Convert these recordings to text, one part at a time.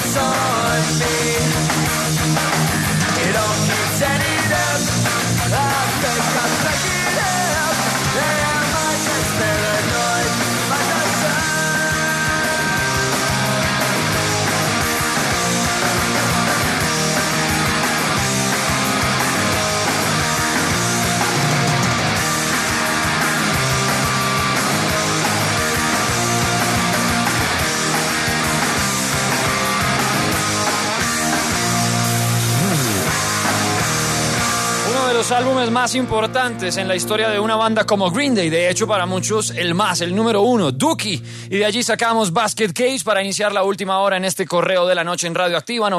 Los álbumes más importantes en la historia de una banda como Green Day, de hecho para muchos el número 1, Dookie, y de allí sacamos Basket Case para iniciar la última hora en este correo de la noche en Radioactiva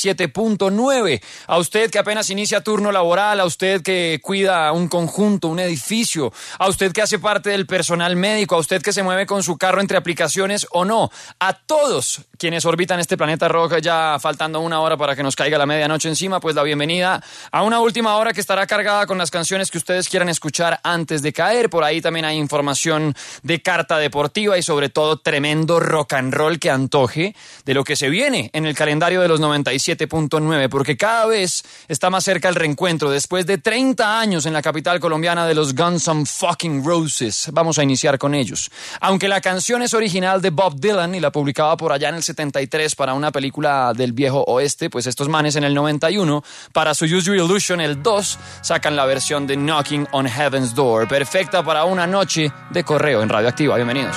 97.9. A usted que apenas inicia turno laboral, a usted que cuida un conjunto, un edificio, a usted que hace parte del personal médico, a usted que se mueve con su carro entre aplicaciones o no, a todos quienes orbitan este planeta rock ya faltando una hora para que nos caiga la medianoche encima, pues la bienvenida a una última hora que estará cargada con las canciones que ustedes quieran escuchar antes de caer. Por ahí también hay información de carta deportiva y sobre todo tremendo rock and roll que antoje de lo que se viene en el calendario de los 97.9, porque cada vez está más cerca el reencuentro después de 30 años en la capital colombiana de los Guns N' Fucking Roses. Vamos a iniciar con ellos. Aunque la canción es original de Bob Dylan y la publicaba por allá en el 73 para una película del viejo oeste, pues estos manes en el 91 para su Use Your Illusion el 2 sacan la versión de Knocking on Heaven's Door, perfecta para una noche de correo en Radioactiva. Bienvenidos.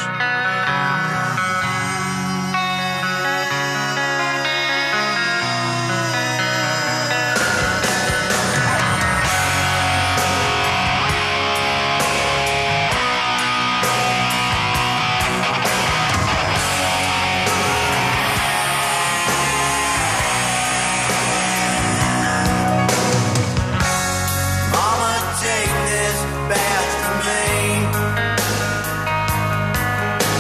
Mama, take this badge from me.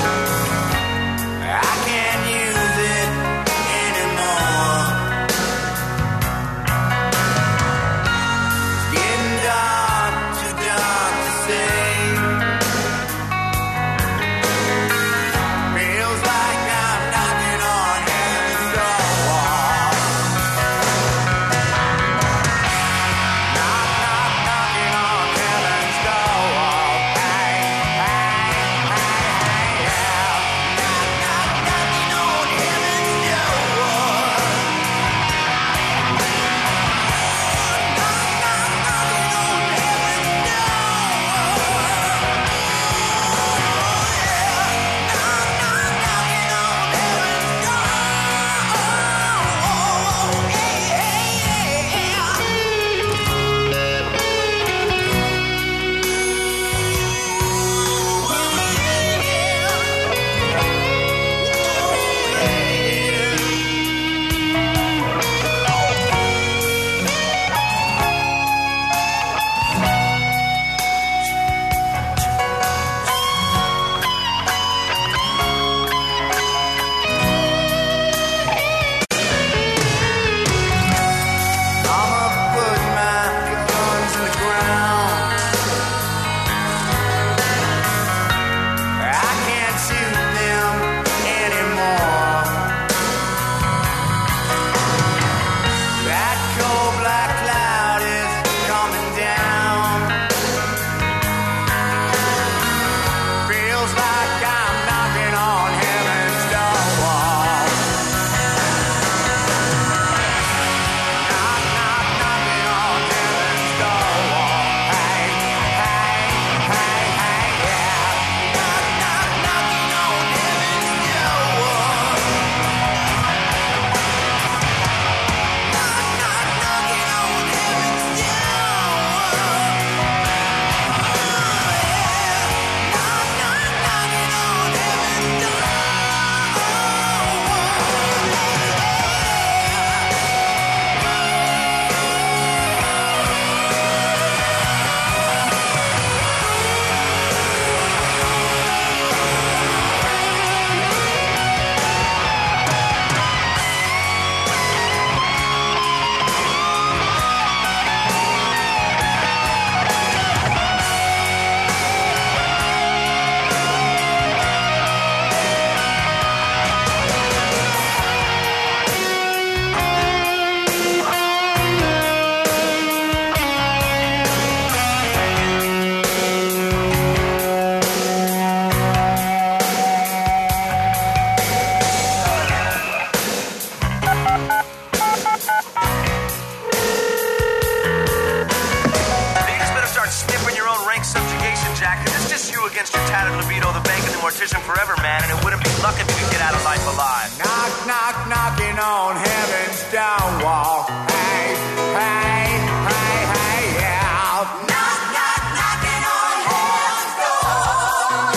against your tattered libido, the bank and the mortician forever, man. And it wouldn't be luck if you could get out of life alive. Knock, knock, knocking on heaven's stone wall. Hey, hey, hey, hey, yeah. Knock, knock, knocking on heaven's door.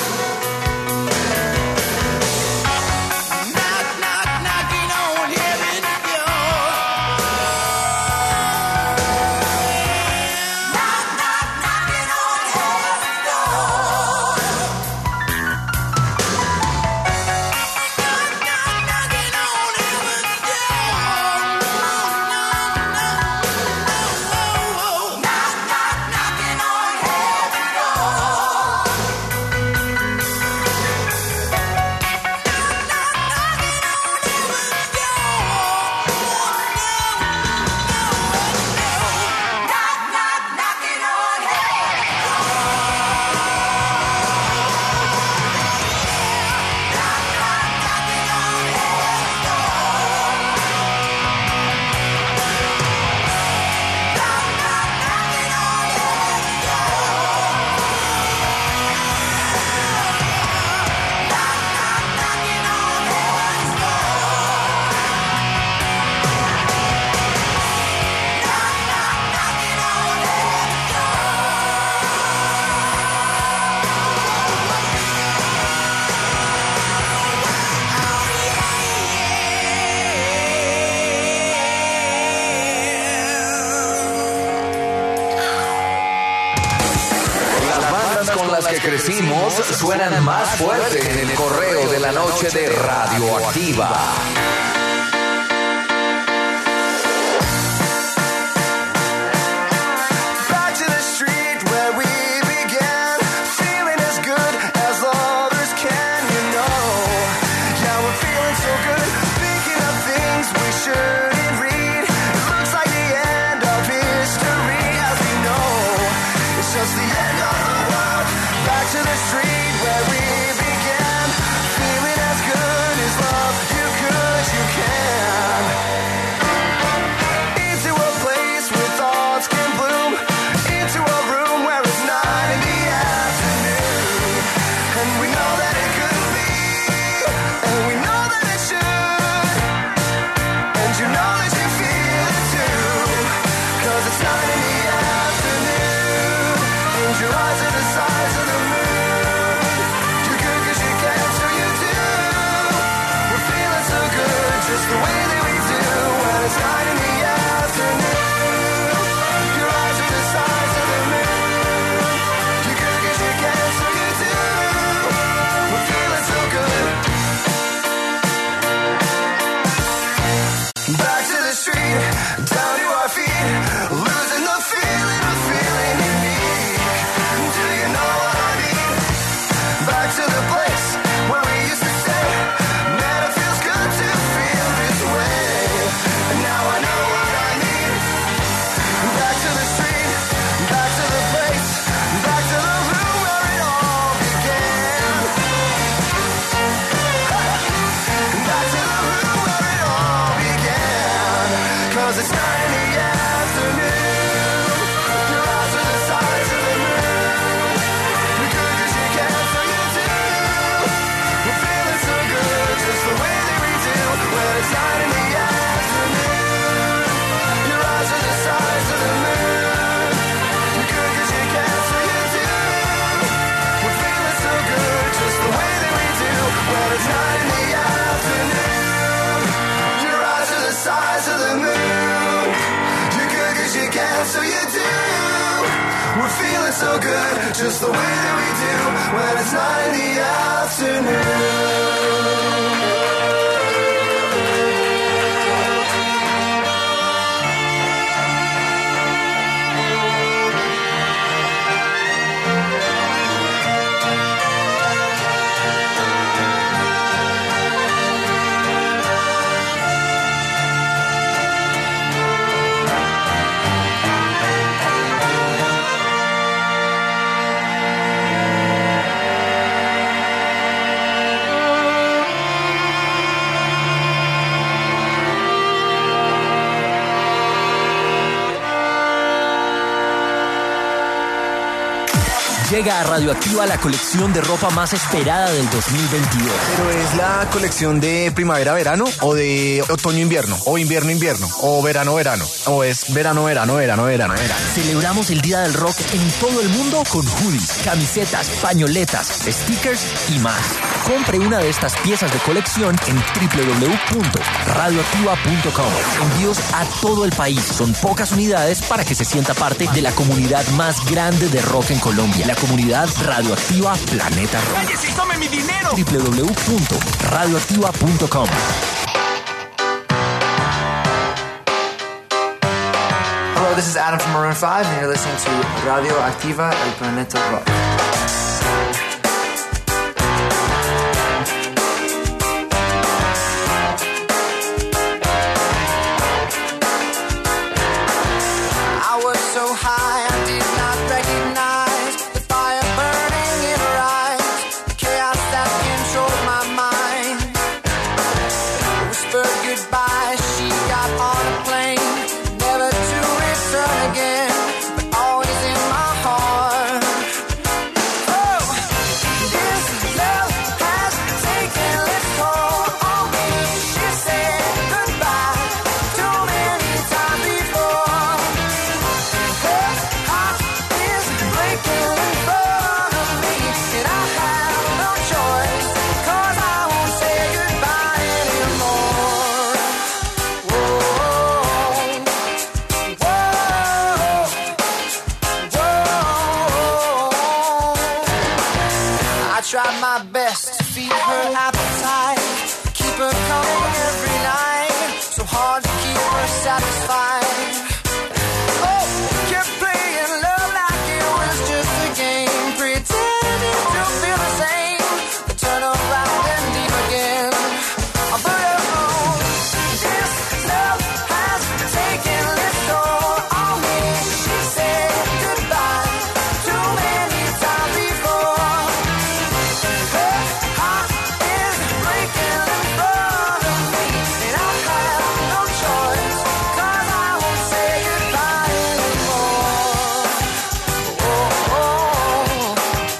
Knock, knock, knocking on heaven's door. Knock, knock, knocking on heaven's door. Knock, knock, knocking on heaven's door. Knock, knock, knocking on heaven's door. Knock, knock, knocking on heaven's Las bandas con las que crecimos suenan más fuerte en el correo de la noche de Radioactiva. Back to the street where we began, feeling as good as others can, you know. Yeah, we're feeling so good, thinking of things we shouldn't read. It looks like the end of history, as we know. It's just the end of the world. Back to the street where we began, feeling as good as love you could, you can. Into a place where thoughts can bloom, into a room where it's 9 in the afternoon. And we know that it could be, and we know that it should. And you know that you feel it too, 'cause it's 9 in the afternoon. And your eyes are the size of the moon. You're good 'cause you can, so you do. We're feeling so good, just the way that we do when it's 9 in the afternoon. Your eyes are the size of the moon. You're good 'cause you can, so you do. We're feeling so good. Back to the street, down to our feet, losing the feeling of feeling unique. Do you know what I mean? Back to the place where we used to say, man, it feels good to feel this way. And now I know what I mean. Back to the street, back to the place, back to the room where it all began. Back to the room where it all began. 'Cause it's 9 in the afternoon. Your eyes are the size of the moon. You're good 'cause you can, so you do. We're feeling so good, just the way that we do when it's 9 in the afternoon. Your eyes are the size of the moon. You're good 'cause you can, so you do. We're feeling so good, just the way that we do when it's 9 in the afternoon. Your eyes are the size of the moon. You're good 'cause you can, so you do. We're feeling so good, just the way that we do when it's 9 in the afternoon. Llega a Radioactiva la colección de ropa más esperada del 2022. ¿Pero es la colección de primavera-verano o de otoño-invierno? ¿O invierno-invierno? ¿O verano-verano? ¿O es verano-verano? Celebramos el Día del Rock en todo el mundo con hoodies, camisetas, pañoletas, stickers y más. Compre una de estas piezas de colección en www.radioactiva.com. Envíos a todo el país. Son pocas unidades para que se sienta parte de la comunidad más grande de rock en Colombia. La comunidad Radioactiva Planeta Rock. ¡Cállese y tome mi dinero! www.radioactiva.com. Hello, this is Adam from Maroon 5, and you're listening to Radio Activa, El Planeta Rock. I was so high, I did not recognize the fire burning in her eyes, the chaos that controlled my mind. Whispered goodbye, she got on a plane, never to return again, but always in my heart. Oh, this love has taken its toll on me. She said goodbye too many times before. Her heart is breaking in front of me, and I have no choice, 'cause I won't say goodbye anymore. Whoa, whoa, whoa. I tried my best to feed her appetite, keep her coming every night, so hard to keep her satisfied. Oh, kept playing love like it was just a game, pretending to feel the same, but turn around and leave again. But oh, this love has taken its toll on me. She said goodbye too many times before. Her heart is breaking in front of me, and I have no choice, 'cause I won't say goodbye anymore. Whoa, whoa,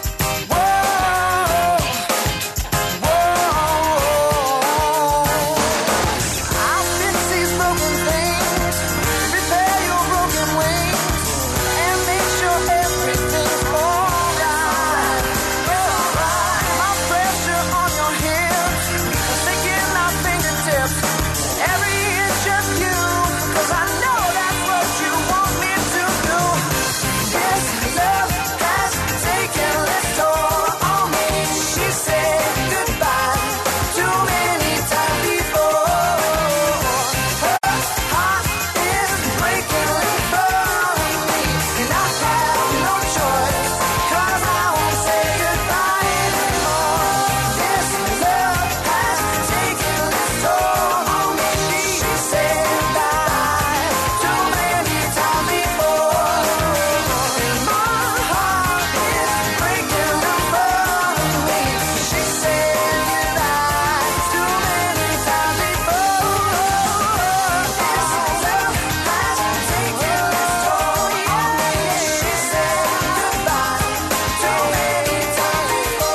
I'll fix these broken things, repair your broken wings, and make sure everything's alright. My pressure on your hips, sinking my fingertips, every inch of you, 'cause I know that's what you want me to do. This love has taken its toll on me. She said goodbye too many times before. Her heart is breaking in front of me, and I have no choice, 'cause I won't say goodbye anymore. This love has taken its toll on me. She said goodbye too many times before. And my heart is breaking in front of me. She said goodbye too many times before. This love has taken its toll on me. She said goodbye too many times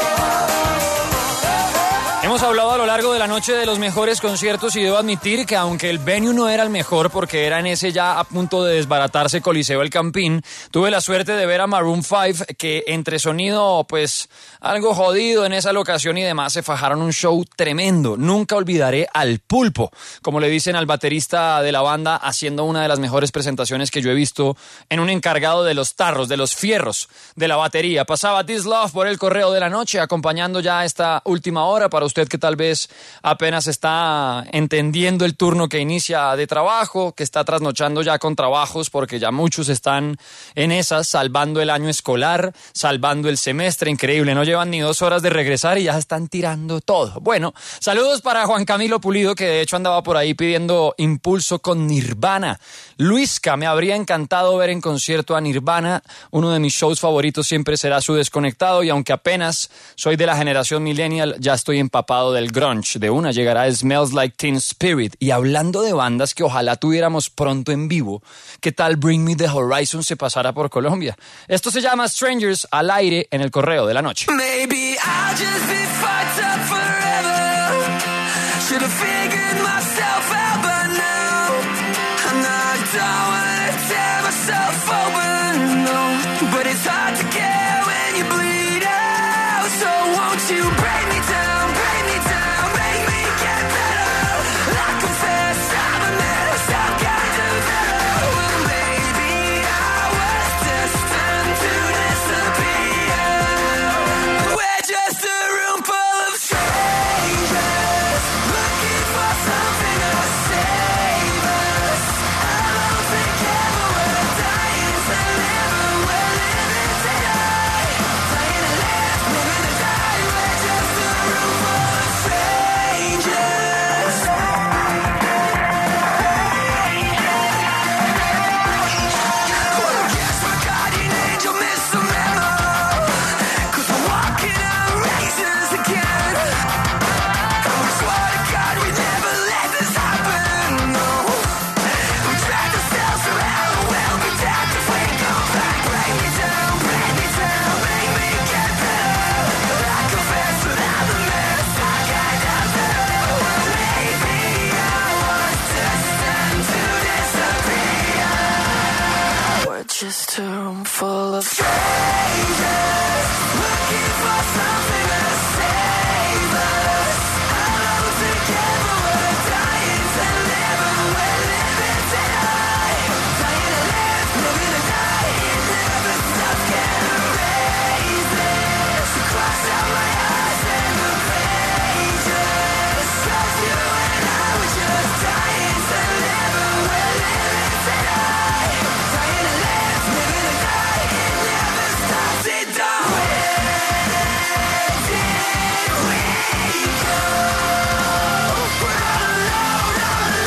before. Hemos hablado a lo largo de la noche de los mejores conciertos y debo admitir que aunque el venue no era el mejor porque era en ese ya a punto de desbaratarse Coliseo El Campín, tuve la suerte de ver a Maroon 5 que entre sonido pues algo jodido en esa locación y demás se fajaron un show tremendo. Nunca olvidaré al Pulpo, como le dicen al baterista de la banda, haciendo una de las mejores presentaciones que yo he visto en un encargado de los tarros, de los fierros de la batería. Pasaba This Love por el correo de la noche, acompañando ya esta última hora para usted que tal vez apenas está entendiendo el turno que inicia de trabajo, que está trasnochando ya con trabajos porque ya muchos están en esas, salvando el año escolar, salvando el semestre, increíble, no llevan ni 2 horas de regresar y ya están tirando todo. Bueno, saludos para Juan Camilo Pulido, que de hecho andaba por ahí pidiendo impulso con Nirvana. Luisca, me habría encantado ver en concierto a Nirvana, uno de mis shows favoritos siempre será su Desconectado, y aunque apenas soy de la generación millennial, ya estoy empapado del grunge. grunge. De una llegará Smells Like Teen Spirit. Y hablando de bandas que ojalá tuviéramos pronto en vivo, ¿qué tal Bring Me the Horizon se pasara por Colombia? Esto se llama Strangers, al aire en el Correo de la Noche. Maybe I'll just be fucked up forever. Should have figured myself out by now. And I don't wanna tear myself open, no. But it's hard to care when you bleed out. So won't you break me down, make me get better. I confess I'm a mess, I've got to better. Well, maybe I was destined to disappear. We're just a room full of strangers, looking for something to save us. Alone together, we're dying to live, we're living today. Dying to live, living to die. We're just a room full of strangers. Well, I guess my guardian angel missed a memo, 'cause we're walking on razors again. And we swore to God we'd never let this happen, no. We dragged ourselves around, we'll be dead if we go back. Break me down, make me get better. I confess that I'm a mess, I got better. Maybe I was destined to disappear. We're just a room full of strangers, looking for something to save us. Alone together, we're dying to live, we're living today. Dying to live, living to die. It never stops, can't erase this. Cross out my eyes and the pages. 'Cause you and I were just dying to live, we're living today. Dying to live, living to die. It never stops, it don't. Where did we go? We're all alone,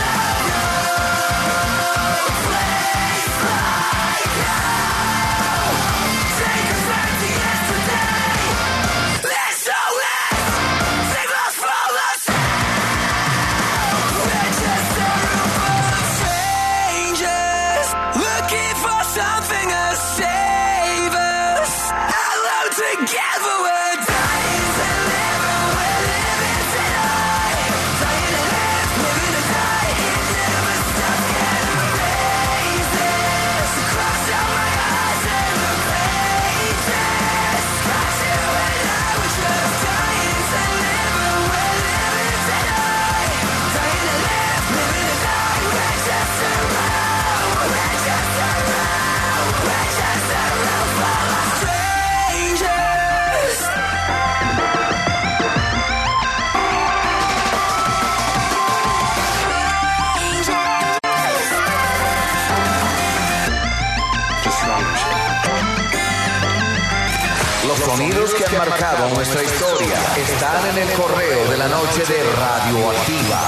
place like hell. Take us back to yesterday. Let's save us from ourselves. We're just a room full of strangers, looking for something to save us. Alone together, we're dying to live, we're living today. Dying to live, living to die. It never stops, can't erase this. Cross out my eyes and the pages. 'Cause you and I were just dying to live, we're living today. Dying to live, living to die. We're just a room, we're just a room, we're just a room full of strangers. Los sonidos que han marcado nuestra historia están en el Correo de la Noche de Radioactiva.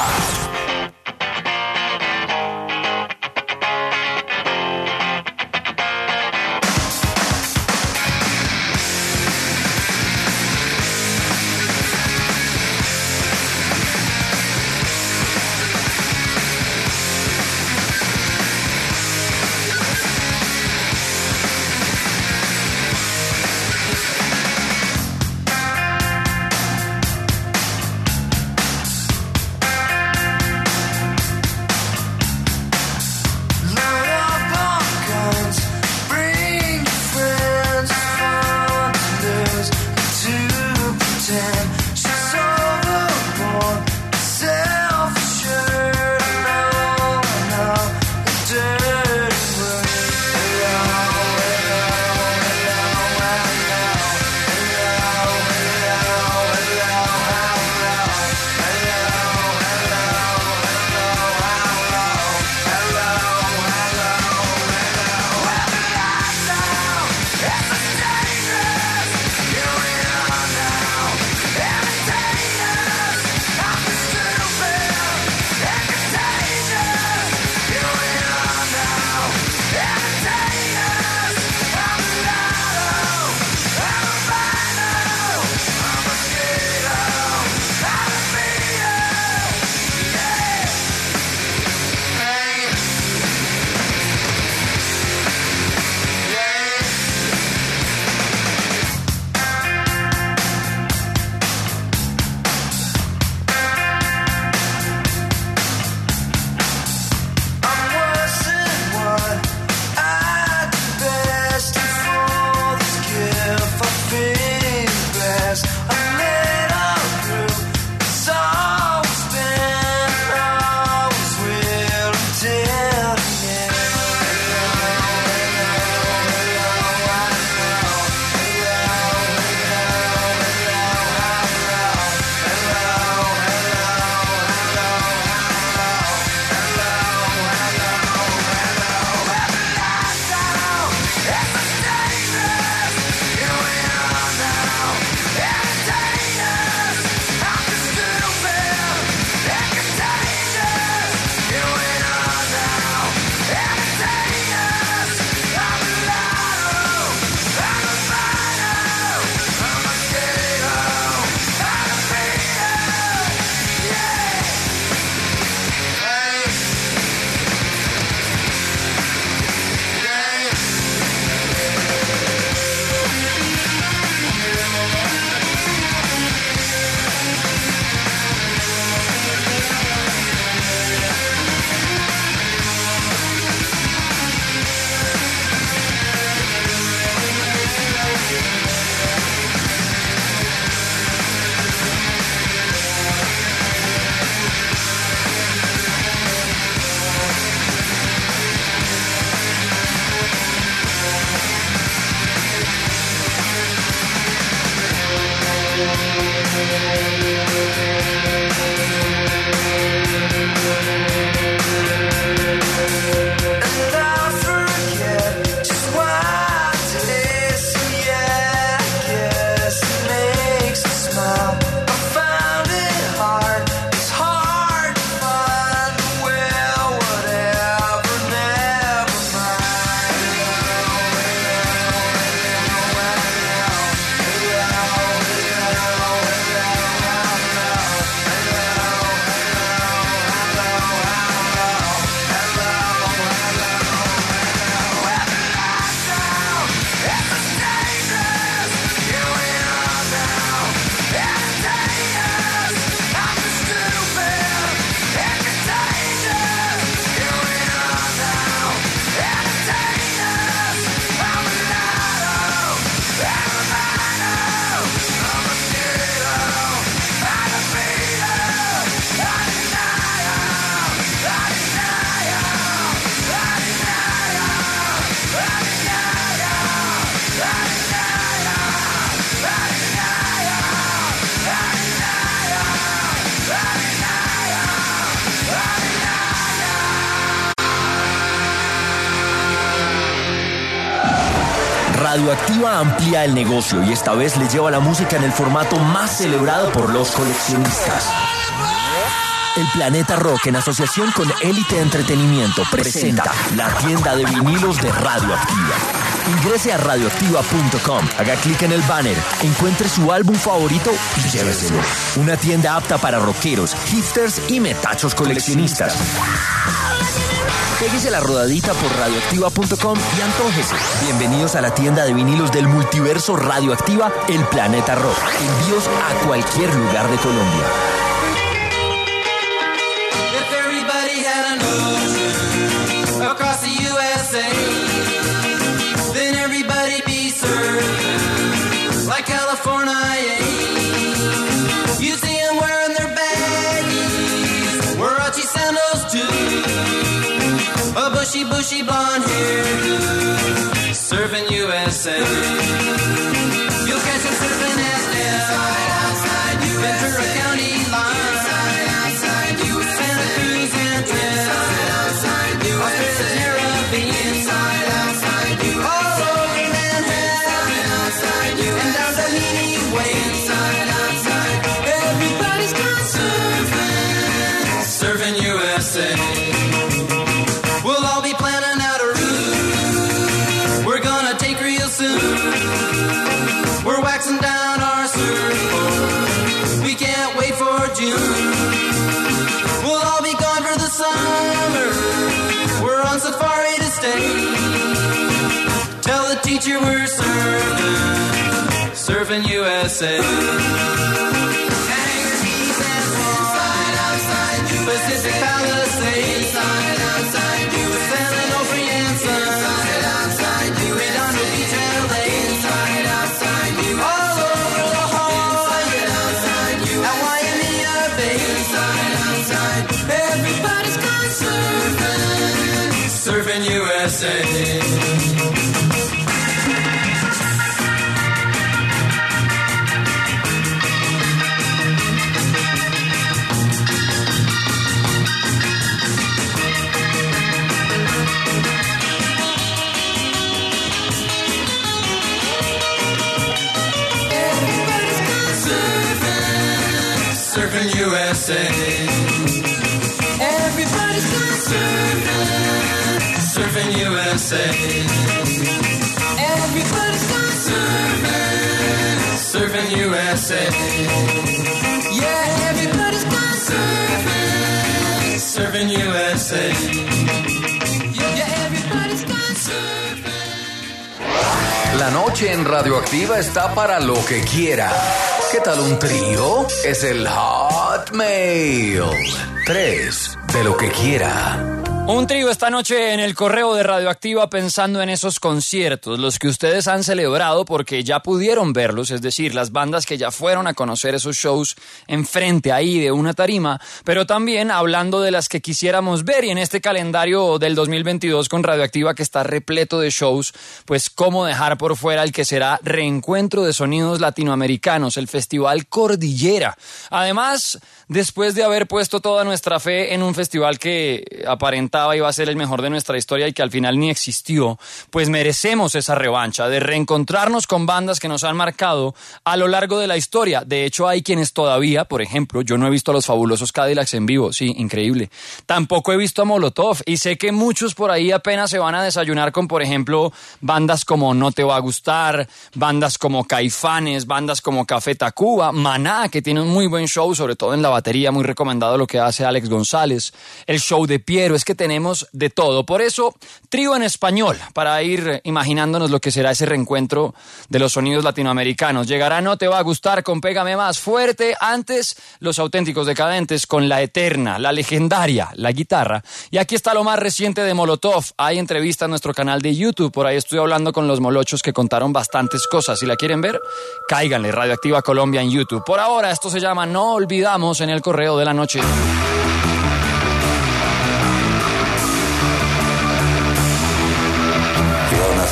Radioactiva amplía el negocio y esta vez le lleva la música en el formato más celebrado por los coleccionistas. El Planeta Rock, en asociación con Élite Entretenimiento, presenta la tienda de vinilos de Radioactiva. Ingrese a radioactiva.com, haga clic en el banner, encuentre su álbum favorito y lléveselo. Una tienda apta para rockeros, hipsters y metachos coleccionistas. Péguese la rodadita por radioactiva.com y antójese. Bienvenidos a la tienda de vinilos del multiverso Radioactiva, El Planeta Rock. Envíos a cualquier lugar de Colombia. Across the USA, then everybody be served like California. You see them wearing their baggies, Warachi sandals too, a bushy blonde hair, serving USA. You'll catch them surfing at Ventura County line, Santa Cruz and we'll all be planning out a route we're gonna take real soon. We're waxing down our surfboard, we can't wait for June. We'll all be gone for the summer, we're on safari to stay. Tell the teacher we're surfing USA. Pacific Palisades, San Onofre and Sun, Redondo Beach, LA, all over La Jolla, at Waimea Bay, everybody's gone surfing USA. Surfing USA. Everybody's gone surfing USA. Everybody's gone surfing USA. Yeah, everybody's gone surfing USA. Yeah, everybody's gone surfing. La noche en Radioactiva está para lo que quiera. ¿Qué tal un trío? Es el Hotmail. 3 de lo que quiera. Un trío esta noche en el correo de Radioactiva pensando en esos conciertos, los que ustedes han celebrado porque ya pudieron verlos, es decir, las bandas que ya fueron a conocer esos shows enfrente ahí de una tarima, pero también hablando de las que quisiéramos ver y en este calendario del 2022 con Radioactiva que está repleto de shows, pues cómo dejar por fuera el que será Reencuentro de Sonidos Latinoamericanos, el Festival Cordillera. Además, después de haber puesto toda nuestra fe en un festival que aparentaba iba a ser el mejor de nuestra historia y que al final ni existió, pues merecemos esa revancha de reencontrarnos con bandas que nos han marcado a lo largo de la historia. De hecho, hay quienes todavía, por ejemplo, yo no he visto a los Fabulosos Cadillacs en vivo, sí, increíble. Tampoco he visto a Molotov y sé que muchos por ahí apenas se van a desayunar con, por ejemplo, bandas como No Te Va a Gustar, bandas como Caifanes, bandas como Café Tacuba, Maná, que tiene un muy buen show, sobre todo en la batería, muy recomendado lo que hace Alex González, el show de Piero, es que tenemos de todo. Por eso, trío en español, para ir imaginándonos lo que será ese reencuentro de los sonidos latinoamericanos. Llegará No Te Va a Gustar con Pégame Más Fuerte, antes Los Auténticos Decadentes con La Eterna, la legendaria, la guitarra. Y aquí está lo más reciente de Molotov. Hay entrevista en nuestro canal de YouTube, por ahí estoy hablando con los molochos que contaron bastantes cosas. Si la quieren ver, cáiganle, Radioactiva Colombia en YouTube. Por ahora, esto se llama No Olvidamos en el correo de la noche.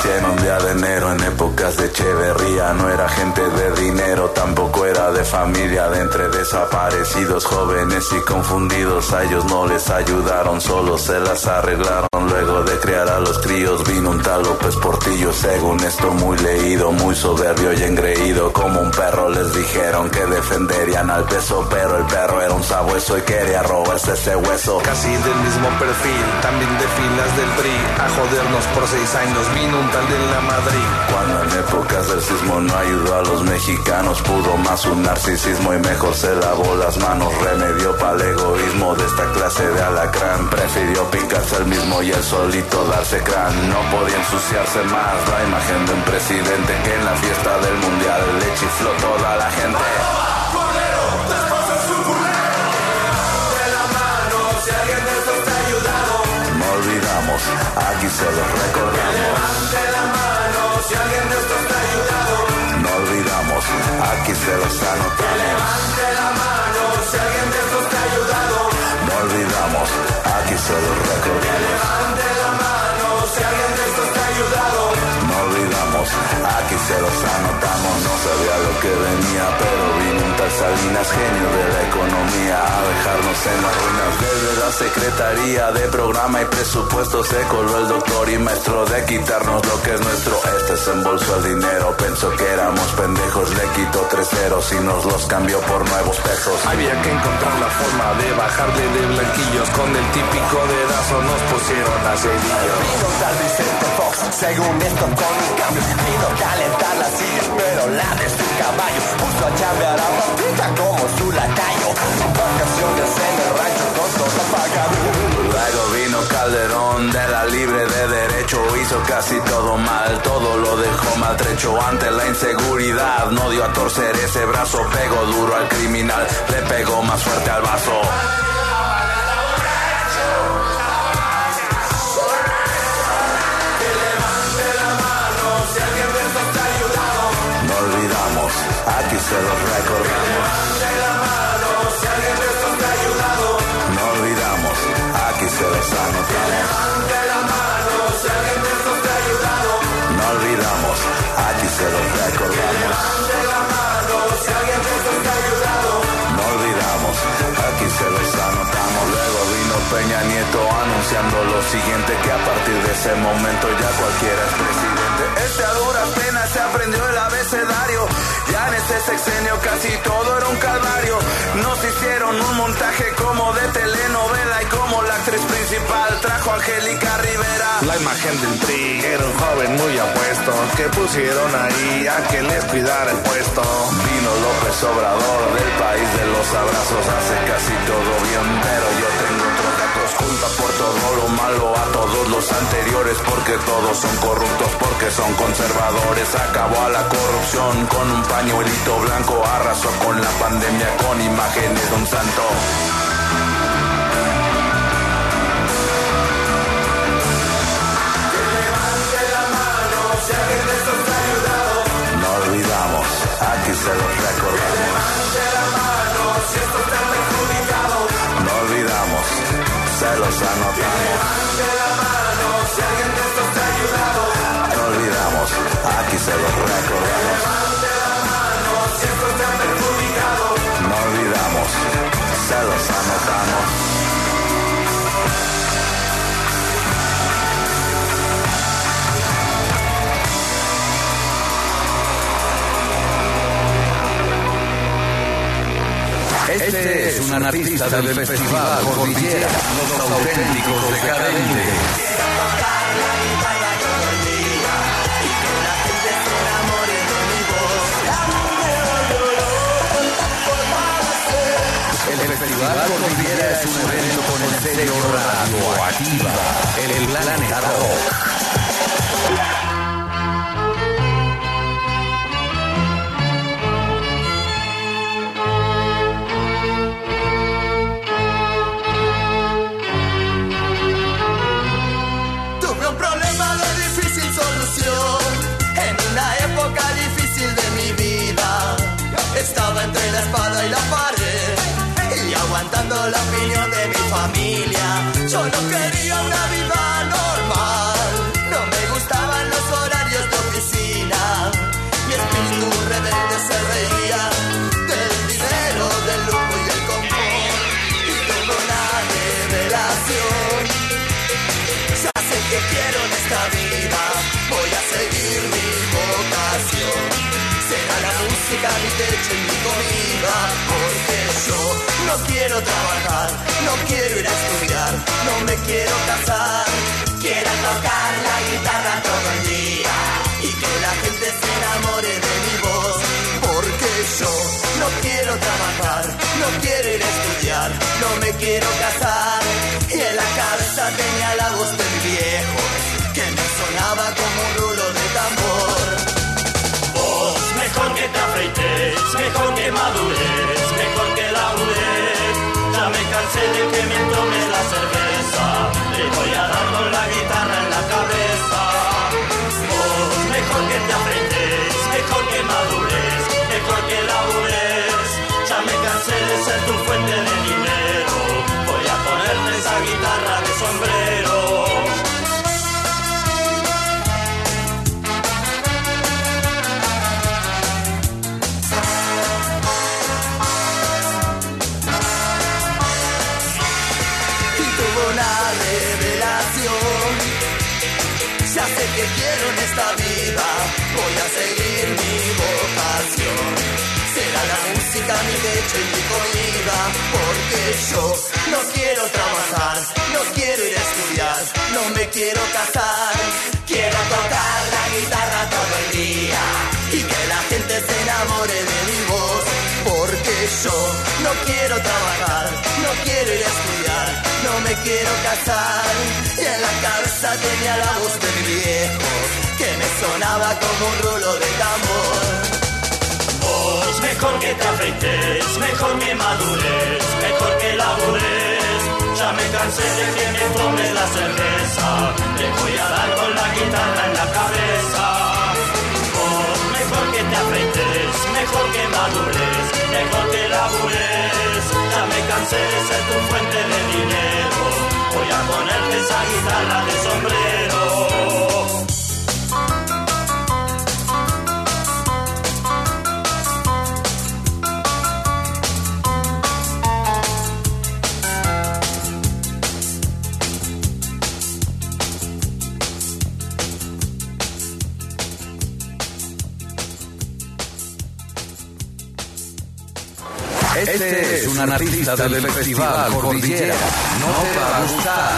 en un día de enero en épocas de Echeverría. No era gente de dinero, tampoco era de familia. De entre desaparecidos, jóvenes y confundidos, a ellos no les ayudaron, solo se las arreglaron. Luego de criar a los críos vino un tal López Portillo, según esto muy leído, muy soberbio y engreído. Como un perro les dijeron que defenderían al peso, pero el perro era un sabueso y quería robarse ese hueso. Casi del mismo perfil, también de filas del PRI, a jodernos por 6 años vino un tal de la Madrid. Cuando en épocas del sismo no ayudó a los mexicanos, pudo más un narcisismo y mejor se lavó las manos. Remedio para el egoísmo de esta clase de alacrán, prefirió picarse el mismo y el solito darse crán. No podía ensuciarse más la imagen de un presidente que en la fiesta del mundial le chifló toda la gente. Olvidamos, aquí se los recordamos. Que levante la mano si alguien de esto está ayudado. No olvidamos, aquí se los anotamos. Que levante la mano si alguien de esto está ayudado. No olvidamos, aquí se los recordamos. Que levante la mano si alguien de esto está ayudado. No olvidamos, aquí se los anotamos. No sabía lo que venía, pero vino un tal Salinas, genio de la economía, a dejarnos en las ruinas. Desde la Secretaría de Programa y Presupuesto se coló el doctor y maestro de quitarnos lo que es nuestro. Este se embolsó el dinero, pensó que éramos pendejos, le quitó 3 ceros y nos los cambió por nuevos pesos. Había que encontrar la forma de bajarle de blanquillos, con el típico dedazo nos pusieron a cedillo. Vino tal Vicente Fox, según esto con un cambio, vino a calentar las sillas, pero la de su caballo puso a chambear a Pampita como su lacayo. Vacaciones en el rancho con todo pagado. Luego vino Calderón de la Libre de Derecho, hizo casi todo mal, todo lo dejó maltrecho. Ante la inseguridad no dio a torcer ese brazo, pegó duro al criminal, le pegó más fuerte al vaso. Que levante la mano si alguien de esto está ayudado. No olvidamos, aquí se los recordamos. Que levante la mano si alguien de esto está ayudado. No olvidamos, aquí se los anotamos. Que levante la mano si alguien de esto está ayudado. No olvidamos, aquí se los recordamos. Que levante la mano si alguien de esto está ayudado. No olvidamos, aquí se los anotamos. Luego vino Peña Nieto anunciando lo siguiente, que a partir de ese momento ya cualquiera es presidente. Este a duras penas se aprendió el abecedario. Ya en este sexenio casi todo era un calvario. Nos hicieron un montaje como de telenovela y como la actriz principal trajo a Angélica Rivera. La imagen del PRI era un joven muy apuesto, que pusieron ahí a que les cuidara el puesto. Vino López Obrador del país de los abrazos, hace casi todo bien, pero yo tengo otros datos. Culpa por todo lo malo a todos los anteriores, porque todos son corruptos, porque son conservadores. Acabó a la corrupción con un pañuelito blanco, arrasó con la pandemia con imágenes de un santo. Que levante la mano si alguien de esto está ayudado. No olvidamos, aquí se los recordamos. Que levante la mano si esto está perjudicado. No olvidamos, se los anotamos. Que levante la mano si alguien de esto está ayudado. No olvidamos, aquí se los recordamos. Que levante la mano si esto está perjudicado. No olvidamos, se los anotamos. Este es un artista del Festival Cordillera, los auténticos decadentes. El Festival Cordillera es un evento con el sello Radioactiva, el Planeta Rock. Tuve un problema de difícil solución en una época difícil de mi vida. Estaba entre la espada y la pared y aguantando la opinión de mi familia. Yo no quería una vida normal, no me gustaban los horarios no me quiero casar. Quiero tocar la guitarra todo el día y que la gente se enamore de mi voz. Porque yo no quiero trabajar, no quiero ir a estudiar, no me quiero casar. Y en la cabeza tenía la voz del viejo que me sonaba como un rulo de tambor. Vos, mejor que te afeites, mejor que madures, mejor que labures. Ya me cansé de que me tomes la cerveza, le voy a dar con la guitarra en la cabeza. Vos, mejor que te afeites, mejor que madures, mejor que labures. Ya me cansé de ser tu fuente de dinero, voy a ponerte esa guitarra de sombrero. Ya sé que quiero en esta vida, voy a seguir mi vocación. Será la música mi techo y mi comida, porque yo no quiero trabajar, no quiero ir a estudiar, no me quiero casar. Quiero tocar la guitarra todo el día y que la gente se enamore de mi voz. Porque yo no quiero trabajar, no quiero ir a estudiar, no me quiero casar. Y en la cabeza tenía la voz de mi viejo que me sonaba como un rulo de tambor. Vos, mejor que te afeites, mejor que madures, mejor que labures. Ya me cansé de que me tomes la cerveza, te voy a dar con la guitarra en la cabeza. Vos, mejor que te afeites, mejor que madures, mejor que labures. Ya me cansé de ser tu fuente de dinero, voy a ponerte esa guitarra de sombrero. Este es un artista del Festival Cordillera. No te va a gustar.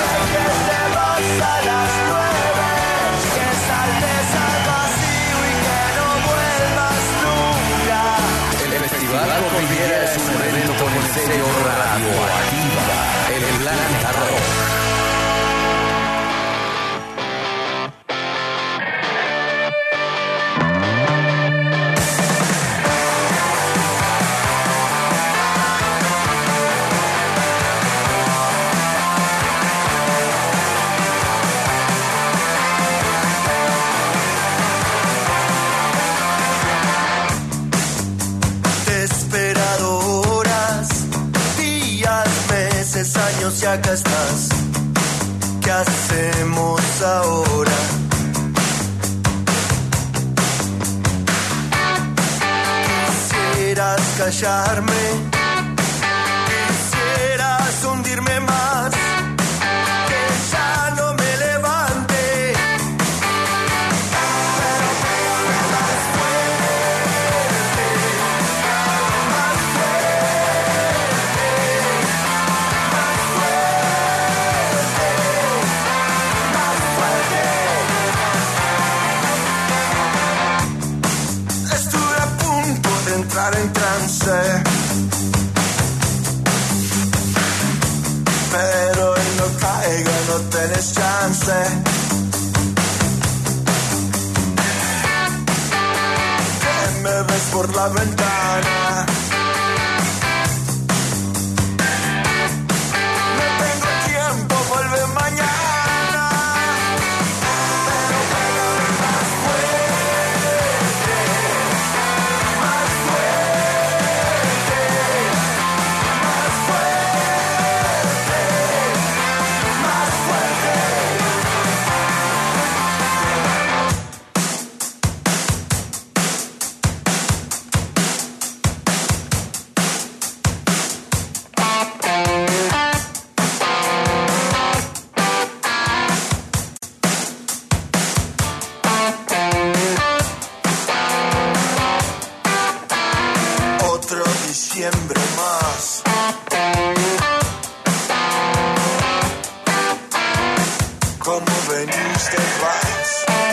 El Festival Cordillera es un evento en serio radioactiva. El Planeta Rock. Años y acá estás. ¿Qué hacemos ahora? Quisieras callarme, quisieras hundirme más, que ya no me levante. Pero pégame más fuerte, más en trance, pero en no caiga no tenés chance. Que me ves por la ventana, no tengo tiempo, vuelve mañana. como venís te vas.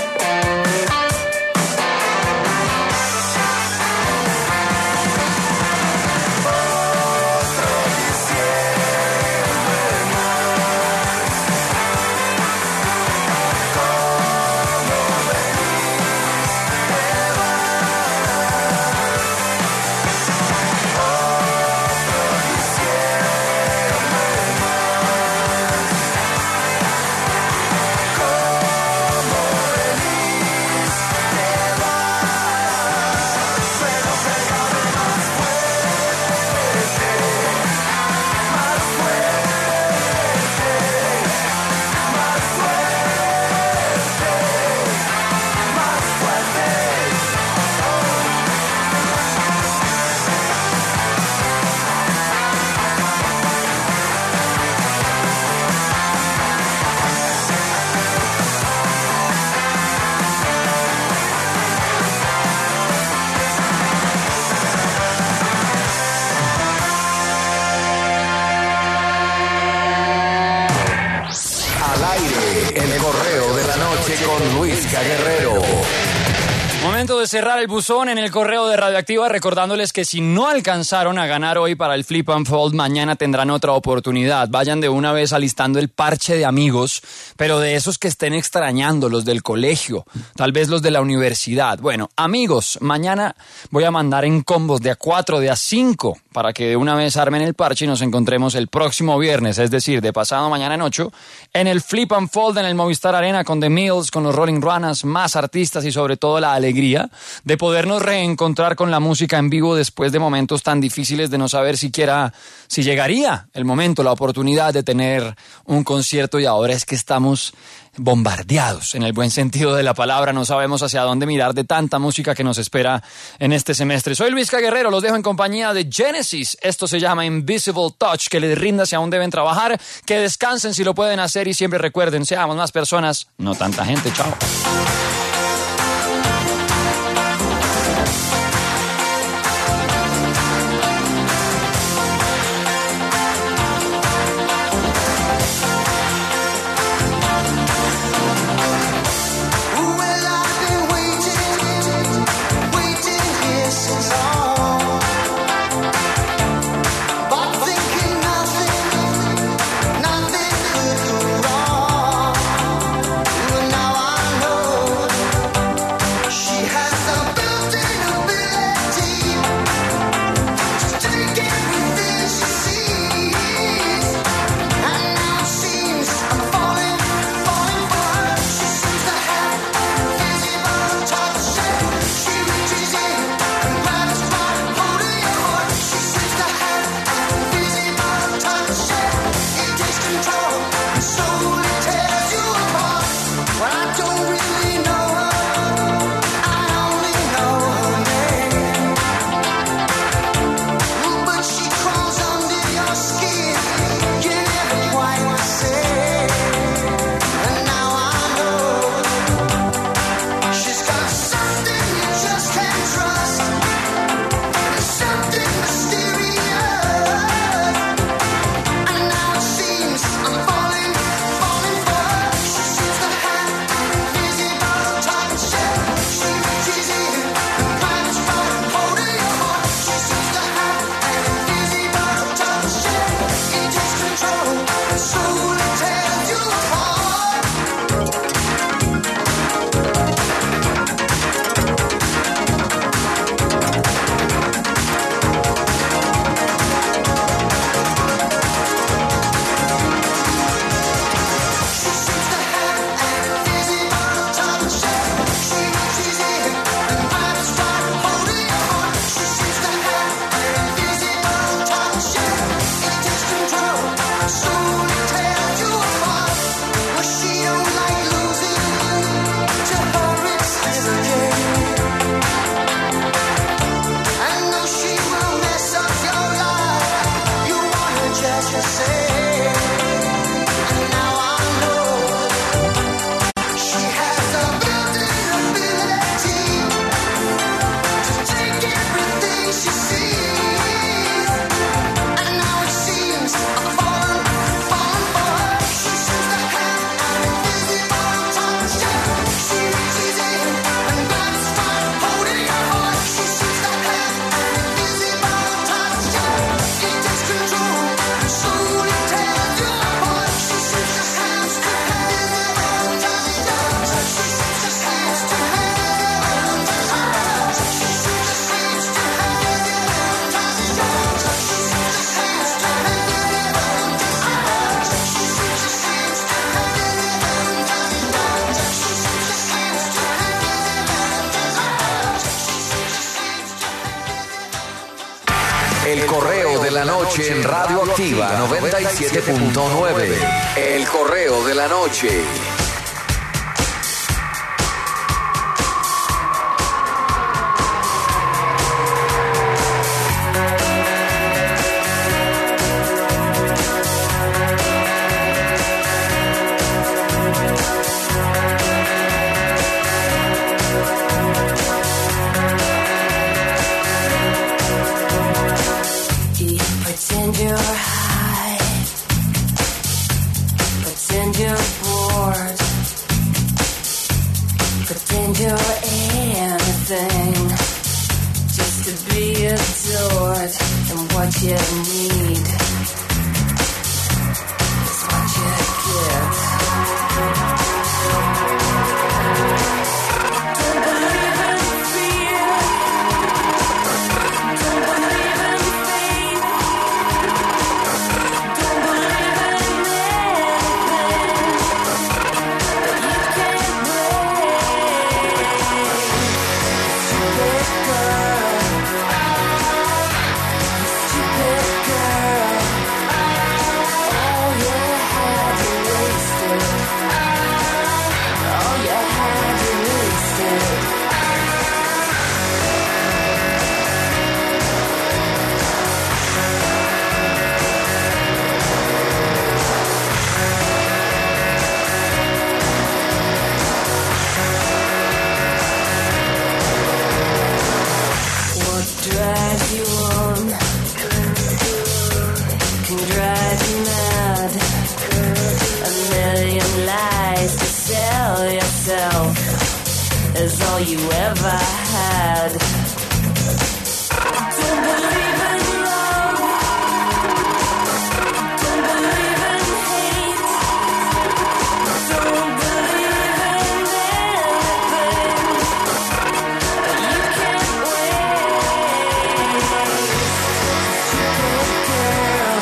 El correo de la noche con Luisca Guerrero. Momento de cerrar el buzón en el correo de Radioactiva, recordándoles que si no alcanzaron a ganar hoy para el Flip and Fold, mañana tendrán otra oportunidad. Vayan de una vez alistando el parche de amigos, pero de esos que estén extrañando, los del colegio, tal vez los de la universidad. Bueno, amigos, mañana voy a mandar en combos de a 4, de a 5, para que de una vez armen el parche y nos encontremos el próximo viernes, es decir, de pasado mañana en 8, en el Flip and Fold en el Movistar Arena con The Mills, con los Rolling Runners, más artistas y sobre todo la alegría de podernos reencontrar con la música en vivo después de momentos tan difíciles de no saber siquiera si llegaría el momento, la oportunidad de tener un concierto, y ahora es que estamos bombardeados en el buen sentido de la palabra, no sabemos hacia dónde mirar de tanta música que nos espera en este semestre. Soy Luisca Guerrero, los dejo en compañía de Genesis, esto se llama Invisible Touch, que les rinda si aún deben trabajar, que descansen si lo pueden hacer y siempre recuerden, seamos más personas, no tanta gente, chao. Nothing could go wrong. Now I know noche en Radioactiva 97.9. El correo de la noche. Pretend you're high, pretend you're bored, pretend you're anything, just to be adored. And what you need is what you get. Don't believe in fear, don't believe in fate. Don't believe in anything that you can't break. Stupid girl, stupid girl. All you had you wasted. All you had you wasted. What drives you on can drive you mad. A million lies to sell yourself is all you ever had. Don't believe in love, don't believe in hate, don't believe in anything that you can't wait. Stupid girl,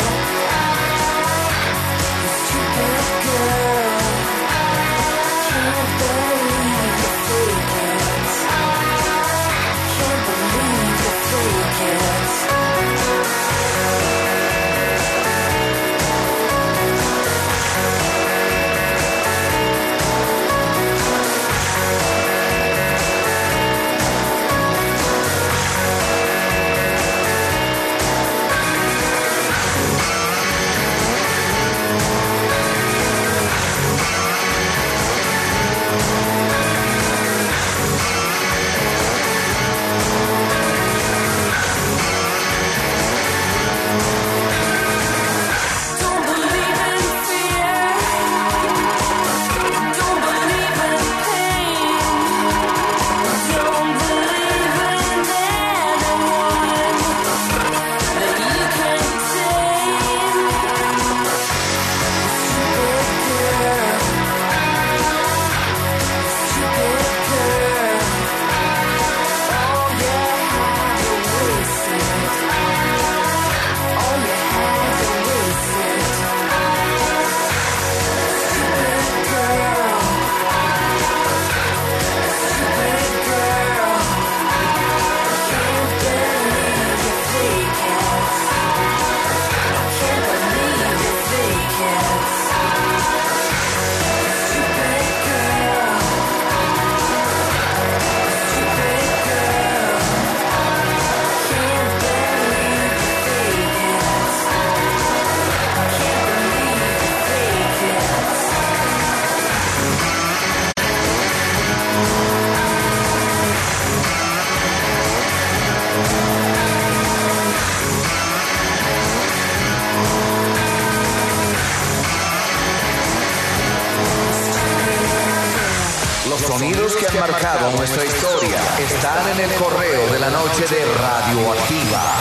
stupid girl, can't believe you fake it, can't believe you fake it. Don't believe in fear, don't believe in pain, don't believe in anyone that you can tame. Stupid girl, stupid girl. All you had you wasted. All you had you wasted. Stupid girl, stupid girl. Can't believe you fake it. Can't believe you fake it. Stupid girl, stupid girl. Can't believe you fake it. Can't believe you fake it. Los sonidos que han marcado nuestra historia están en el correo de la noche de Radioactiva.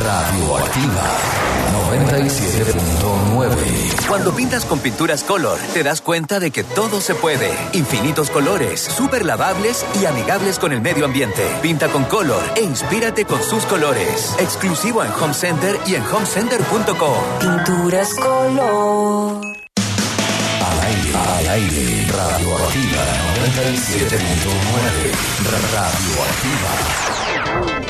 Radioactiva 97.9. Cuando pintas con pinturas Color, te das cuenta de que todo se puede. Infinitos colores, súper lavables y amigables con el medio ambiente. Pinta con Color e inspírate con sus colores. Exclusivo en Home Center y en homecenter.com. Pinturas Color. Al aire, Radioactiva 97.9. Radioactiva.